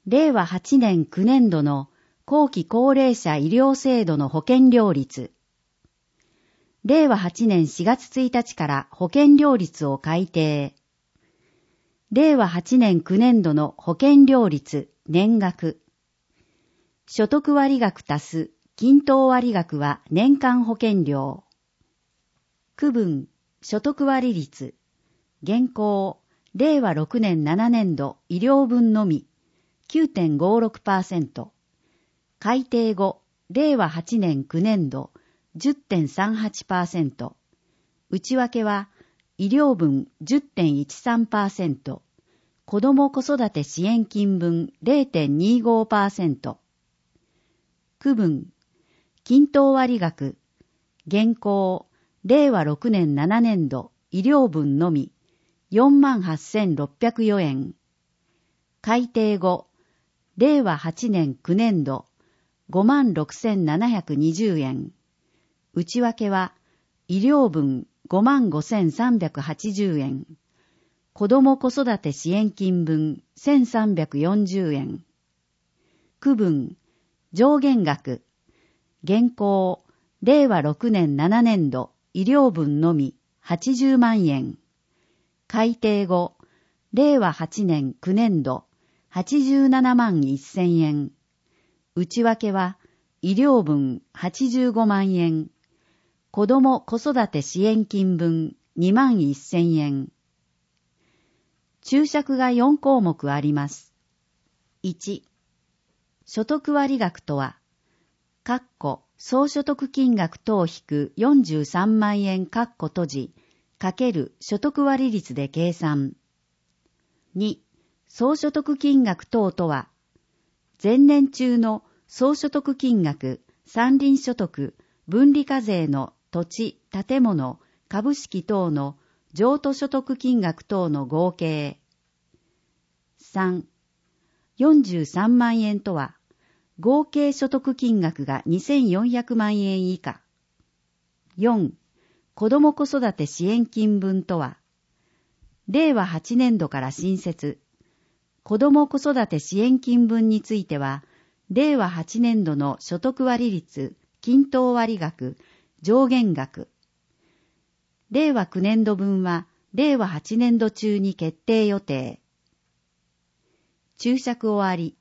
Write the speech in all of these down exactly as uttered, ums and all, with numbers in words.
れいわはちねんきゅうねん度の後期高齢者医療制度の保険料率。れいわはちねんしがつついたちから保険料率を改定。れいわはちねんきゅうねん度の保険料率、年額。所得割額足す均等割額は年間保険料。区分、所得割率。現行、れいわろくねんななねん度医療分のみ きゅうてんごろくパーセント。改定後、れいわはちねんきゅうねん度 じゅってんさんはちパーセント。内訳は、医療分 じゅってんいちさんパーセント。子ども子育て支援金分 れいてんにごパーセント。区分、均等割額。現行、れいわろくねんななねん度医療分のみ よんまんはっせんろっぴゃくよえん。改定後、れいわはちねんきゅうねん度ごまんろくせんななひゃくにじゅうえん。内訳は、医療分ごまんごせんさんびゃくはちじゅうえん。子ども子育て支援金分せんさんびゃくよんじゅうえん。区分、上限額。現行、れいわろくねんななねん度医療分のみはちじゅうまんえん。改定後、れいわはちねんきゅうねん度はちじゅうななまんせんえん。内訳は、医療分はちじゅうごまんえん。子ども子育て支援金分にまんせんえん。注釈がよんこうもくあります。いち、所得割額とは、括弧総所得金額等引くよんじゅうさんまんえん括弧閉じ、かける所得割率で計算。に、総所得金額等とは、前年中の総所得金額、山林所得、分離課税の土地、建物、株式等の譲渡所得金額等の合計。さん、よんじゅうさんまんえんとは、合計所得金額がにせんよんひゃくまんえん以下。よん、子ども子育て支援金分とは、れいわはちねん度から新設、子ども子育て支援金分については、れいわはちねん度の所得割率、均等割額、上限額。れいわきゅうねん度分は、れいわはちねん度中に決定予定。注釈終わり。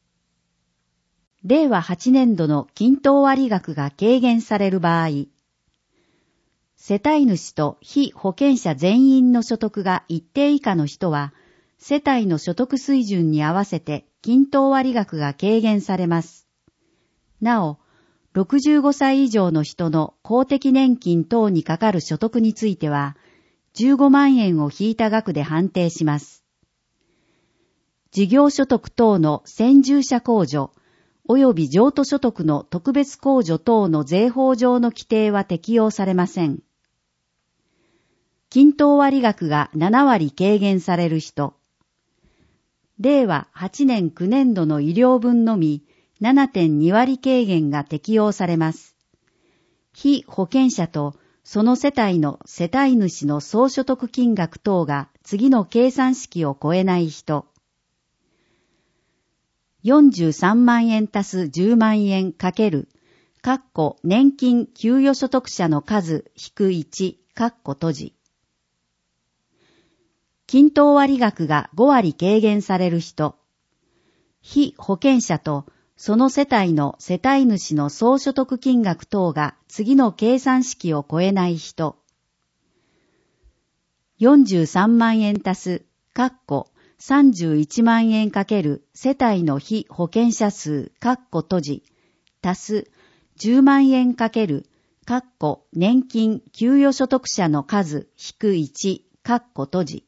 れいわはちねん度の均等割額が軽減される場合、世帯主と被保険者全員の所得が一定以下の人は、世帯の所得水準に合わせて均等割額が軽減されます。なお、ろくじゅうごさい以上の人の公的年金等にかかる所得については、じゅうごまんえんを引いた額で判定します。事業所得等の先住者控除、及び譲渡所得の特別控除等の税法上の規定は適用されません。均等割額がななわり軽減される人。れいわはちねんきゅうねん度の医療分のみ ななてんにわり軽減が適用されます。被保険者とその世帯の世帯主の総所得金額等が次の計算式を超えない人。よんじゅうさんまんえん足すじゅうまんえんかける、括弧年金給与所得者の数引くいち、括弧閉じ。均等割額がごわり軽減される人。被保険者とその世帯の世帯主の総所得金額等が次の計算式を超えない人。よんじゅうさんまんえん足す、括弧さんじゅういちまんえんかける世帯の被保険者数、括弧閉じ、足すじゅうまんえんかける、括弧年金給与所得者の数引くいち、括弧閉じ。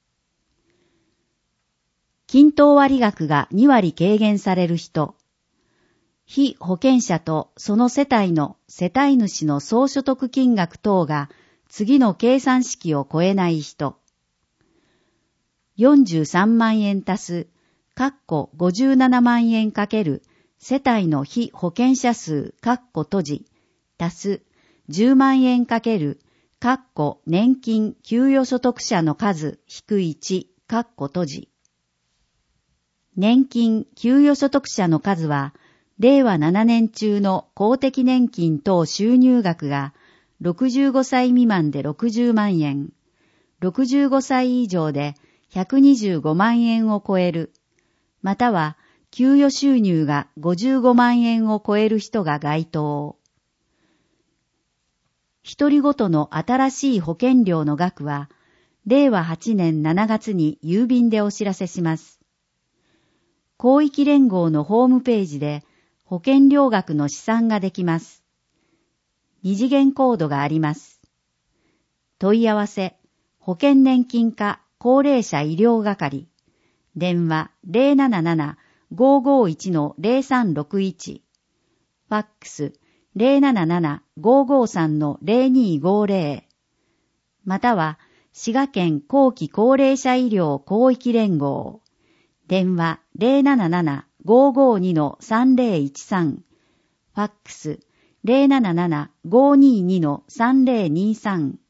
均等割額がにわり軽減される人。被保険者とその世帯の世帯主の総所得金額等が次の計算式を超えない人。よんじゅうさんまんえん足す、括弧ごじゅうななまんえんかける世帯の被保険者数、括弧閉じ、足すじゅうまんえんかける、括弧年金給与所得者の数引くいち、括弧閉じ。 年金給与所得者の数は、れいわななねん中の公的年金等収入額がろくじゅうごさい未満でろくじゅうまんえん、ろくじゅうごさい以上でひゃくにじゅうごまんえんを超える、または給与収入がごじゅうごまんえんを超える人が該当。一人ごとの新しい保険料の額は、れいわはちねんしちがつに郵便でお知らせします。広域連合のホームページで保険料額の試算ができます。二次元コードがあります。問い合わせ、保険年金課高齢者医療係、電話 ゼロなななな ごーごーいち のゼロさんろくいち、ファックス ゼロなななな ごーごーさん のゼロにーごーゼロ、または滋賀県後期高齢者医療広域連合、電話 ゼロなななな ごーごーに のさんぜろいちさん、ファックス ゼロなななな ごーにーに のさんぜろにさん、